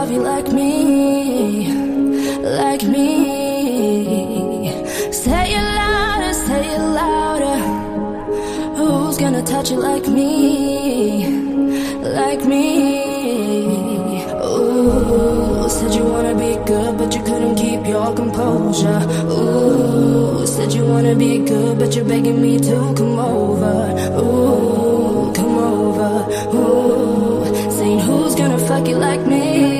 love you like me, like me. Say it louder, say it louder. Who's gonna touch you like me, like me? Ooh, said you wanna be good, but you couldn't keep your composure. Ooh, said you wanna be good, but you're begging me to come over. Ooh, come over. Ooh, saying who's gonna fuck you like me?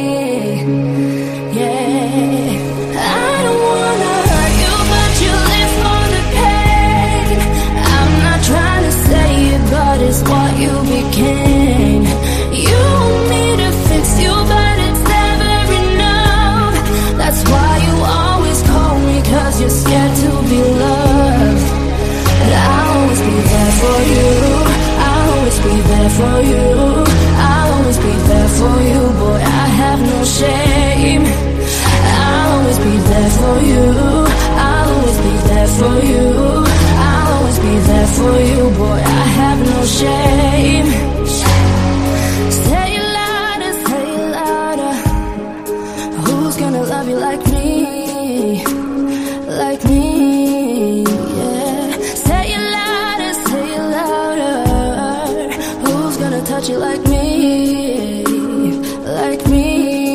Yeah, I don't wanna hurt you, but you live for the pain. I'm not trying to say it, but it's what you became. You want me to fix you, but it's never enough. That's why you always call me, 'cause you're scared to be loved. But I'll always be there for you, I'll always be there for you, I'll always be there for you, boy, I have no shame. I'll always be there for you, I'll always be there for you, I'll always be there for you, boy, I have no shame. Say it louder, say it louder. Who's gonna love you like me, like me? Yeah. Say it louder, say it louder. Who's gonna touch you like me, like me?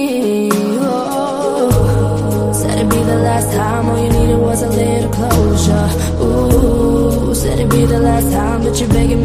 Oh, said it'd be the last time, all you needed was a little closure. Ooh, said it'd be the last time, but you're begging